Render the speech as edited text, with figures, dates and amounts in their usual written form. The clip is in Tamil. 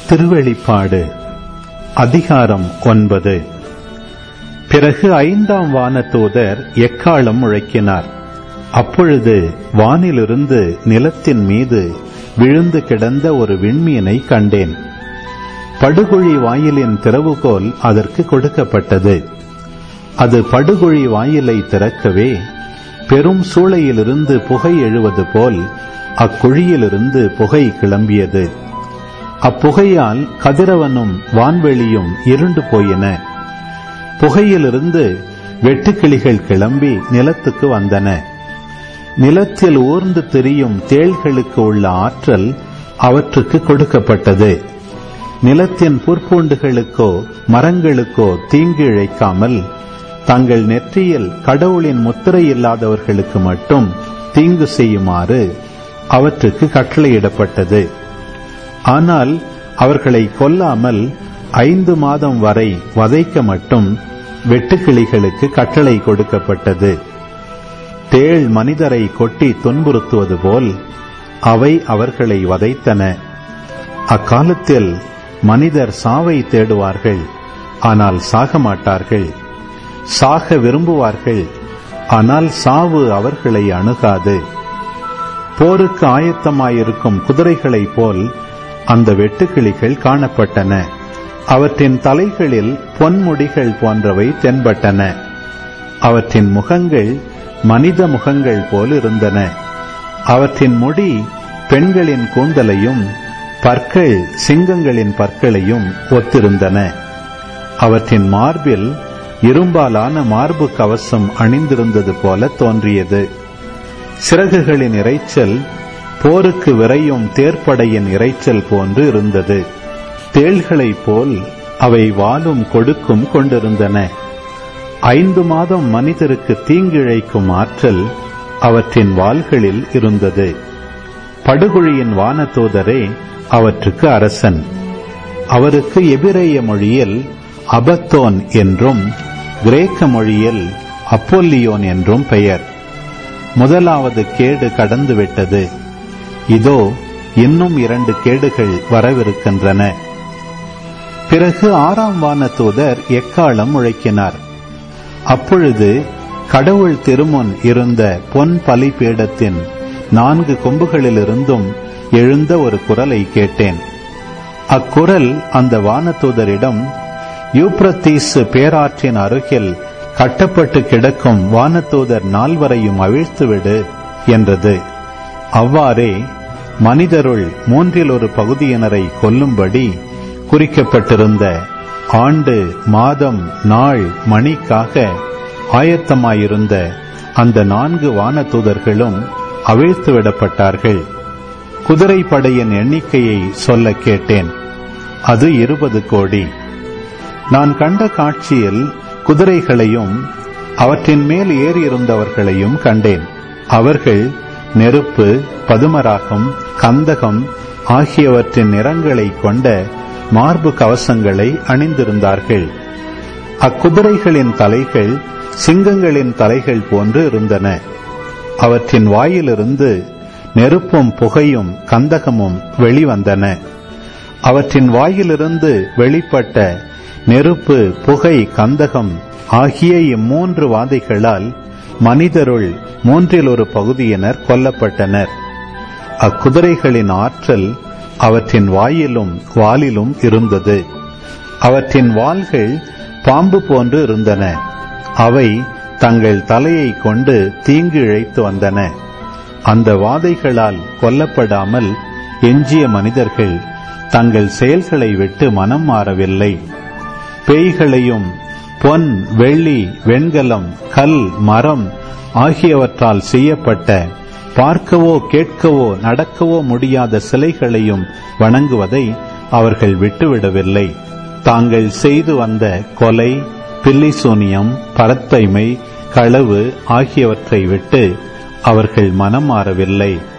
திருவெளிப்பாடு அதிகாரம் 9. பிறகு 5ஆம் வானதூதர் எக்காளம் முழக்கினார். அப்பொழுது வானிலிருந்து நிலத்தின் மீது விழுந்து கிடந்த ஒரு விண்மீனை கண்டேன். படுகுழி வாயிலின் திறவுகோல் அதற்கு கொடுக்கப்பட்டது. அது படுகுழி வாயிலை திறக்கவே பெரும் சூளையிலிருந்து புகை எழுவது போல் அக்குழியிலிருந்து புகை கிளம்பியது. அப்புகையால் கதிரவனும் வான்வெளியும் இருண்டு போயின. புகையிலிருந்து வெட்டுக்கிளிகள் கிளம்பி நிலத்துக்கு வந்தன. நிலத்தில் ஊர்ந்து திரியும் தேள்களுக்கு உள்ள ஆற்றல் அவற்றுக்கு கொடுக்கப்பட்டது. நிலத்தின் புற்பூண்டுகளுக்கோ மரங்களுக்கோ தீங்கு இழைக்காமல் தங்கள் நெற்றியில் கடவுளின் முத்திரை இல்லாதவர்களுக்கு மட்டும் தீங்கு செய்யுமாறு அவற்றுக்கு கட்டளையிடப்பட்டது. ஆனால் அவர்களை கொல்லாமல் 5 மாதம் வரை வதைக்க மட்டும் வெட்டுக்கிளிகளுக்கு கட்டளை கொடுக்கப்பட்டது. தேள் மனிதரை கொட்டி துன்புறுத்துவது போல் அவை அவர்களை வதைத்தன. அக்காலத்தில் மனிதர் சாவை தேடுவார்கள், ஆனால் சாக மாட்டார்கள். சாக விரும்புவார்கள், ஆனால் சாவு அவர்களை அணுகாது. போருக்கு ஆயத்தமாயிருக்கும் குதிரைகளைப் போல் அந்த வெட்டுக்கிளிகள் காணப்பட்டன. அவற்றின் தலைகளில் பொன்முடிகள் போன்றவை தென்பட்டன. அவற்றின் முகங்கள் மனித முகங்கள் போல் இருந்தன. அவற்றின் முடி பெண்களின் கூந்தலையும் பற்கள் சிங்கங்களின் பற்களையும் ஒத்திருந்தன. அவற்றின் மார்பில் இரும்பாலான மார்பு கவசம் அணிந்திருந்தது போல தோன்றியது. சிறகுகளின் இரைச்சல் போருக்கு விரையும் தேர்ப்படையின் இரைச்சல் போன்று இருந்தது. தேள்களைப் போல் அவை வாலும் கொடுக்கும் கொண்டிருந்தன. 5 மாதம் மனிதருக்கு தீங்கிழைக்கும் ஆற்றல் அவற்றின் வாள்களில் இருந்தது. படுகுழியின் வானதூதரே அவற்றுக்கு அரசன். அவருக்கு எபிரேய மொழியில் அபத்தோன் என்றும் கிரேக்க மொழியில் அப்போல்லியோன் என்றும் பெயர். முதலாவது கேடு கடந்துவிட்டது. இதோ இன்னும் 2 கேடுகள் வரவிருக்கின்றன. பிறகு 6ஆம் வானதூதர் எக்காளம் முழக்கினார். அப்பொழுது கடவுள் திருமுன் இருந்த பொன் பலிபீடத்தின் 4 கொம்புகளிலிருந்தும் எழுந்த ஒரு குரலை கேட்டேன். அக்குரல் அந்த வானதூதரிடம், யூப்ரத்தீசு பேராற்றின் அருகில் கட்டப்பட்டு கிடக்கும் வானதூதர் 4 அவிழ்த்துவிடு என்றது. அவ்வாறே மனிதருள் 1/3 பகுதியினரை கொல்லும்படி குறிக்கப்பட்டிருந்த ஆண்டு மாதம் நாள் மணிக்காக ஆயத்தமாயிருந்த அந்த 4 வானதூதர்களும் அவிழ்த்துவிடப்பட்டார்கள். குதிரைப்படையின் எண்ணிக்கையை சொல்ல கேட்டேன். அது 20 கோடி. நான் கண்ட காட்சியில் குதிரைகளையும் அவற்றின் மேல் ஏறியிருந்தவர்களையும் கண்டேன். அவர்கள் நெருப்பு, பதுமராகம், கந்தகம் ஆகியவற்றின் நிறங்களை கொண்ட மார்பு கவசங்களை அணிந்திருந்தார்கள். அக்குதிரைகளின் தலைகள் சிங்கங்களின் தலைகள் போன்று இருந்தன. அவற்றின் வாயிலிருந்து நெருப்பும் புகையும் கந்தகமும் வெளிவந்தன. அவற்றின் வாயிலிருந்து வெளிப்பட்ட நெருப்பு, புகை, கந்தகம் ஆகிய 3 வாதைகளால் மனிதருள் 1/3 பகுதியினர் கொல்லப்பட்டனர். அக்குதிரைகளின் ஆற்றல் அவற்றின் வாயிலும் வாலிலும் இருந்தது. அவற்றின் வால்கள் பாம்பு போன்று இருந்தன. அவை தங்கள் தலையை கொண்டு தீங்கு இழைத்து வந்தன. அந்த வாதைகளால் கொல்லப்படாமல் எஞ்சிய மனிதர்கள் தங்கள் செயல்களை விட்டு மனம் மாறவில்லை. பேய்களையும் பொன், வெள்ளி, வெண்கலம், கல், மரம் ஆகியவற்றால் செய்யப்பட்ட பார்க்கவோ கேட்கவோ நடக்கவோ முடியாத சிலைகளையும் வணங்குவதை அவர்கள் விட்டுவிடவில்லை. தாங்கள் செய்து வந்த கொலை, பில்லிசூனியம், பரத்தைமை, களவு ஆகியவற்றை விட்டு அவர்கள் மனம் மாறவில்லை.